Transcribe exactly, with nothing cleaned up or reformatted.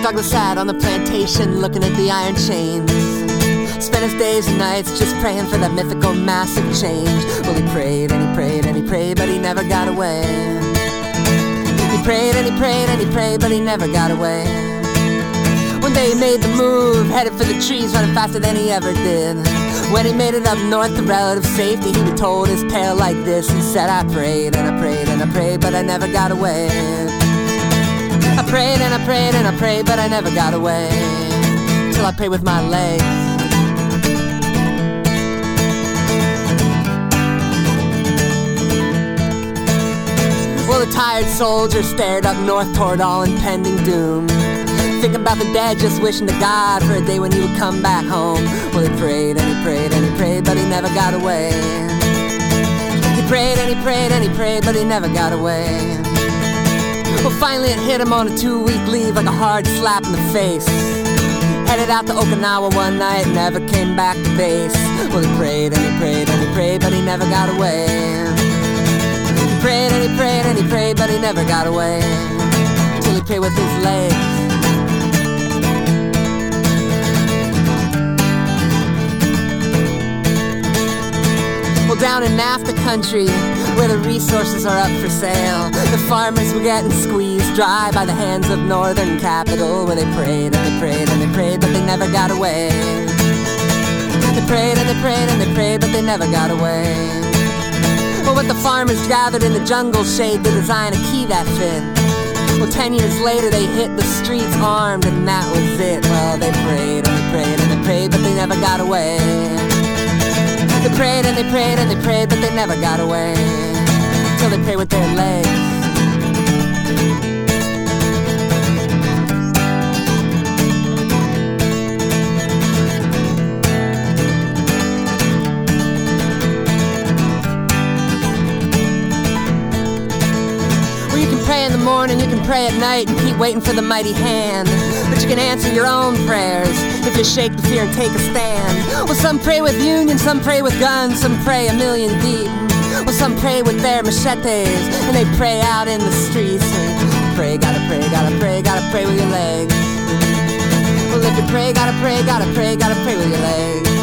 Douglas sat on the plantation looking at the iron chains. Spent his days and nights just praying for that mythical massive change. Well, he prayed and he prayed and he prayed, but he never got away. He prayed and he prayed and he prayed, but he never got away. One day he made the move, headed for the trees, running faster than he ever did. When he made it up north to relative safety, he would told his tale like this. He said, I prayed and I prayed and I prayed, but I never got away. I prayed and I prayed and I prayed, but I never got away. Till I prayed with my legs. Well, the tired soldier stared up north toward all impending doom, thinking about the dead, just wishing to God for a day when he would come back home. Well, he prayed and he prayed and he prayed, but he never got away. He prayed and he prayed and he prayed, but he never got away. Well, finally it hit him on a two-week leave like a hard slap in the face. Headed out to Okinawa one night, never came back to base. Well, he prayed and he prayed and he prayed, but he never got away. He prayed and he prayed and he prayed, but he never got away. Till he prayed with his legs. Well, down in NAFTA country, where the resources are up for sale, the farmers were getting squeezed dry by the hands of northern capital. Where they prayed and they prayed and they prayed, but they never got away. They prayed and they prayed and they prayed, but they never got away. Well, what the farmers gathered in the jungle shade to design a key that fit. Well, ten years later they hit the streets armed, and that was it. Well, they prayed and they prayed and they prayed, but they never got away. They prayed and they prayed and they prayed, but they never got away. Till they prayed with their legs. Well, you can pray in the morning, you can pray at night, and keep waiting for the mighty hand. But you can answer your own prayers if you shake the fear and take a stand. Well, some pray with union, some pray with guns, some pray a million deep. Well, some pray with their machetes, and they pray out in the streets. And pray, gotta pray, gotta pray, gotta pray with your legs. Well, if you pray, gotta pray, gotta pray, gotta pray with your legs.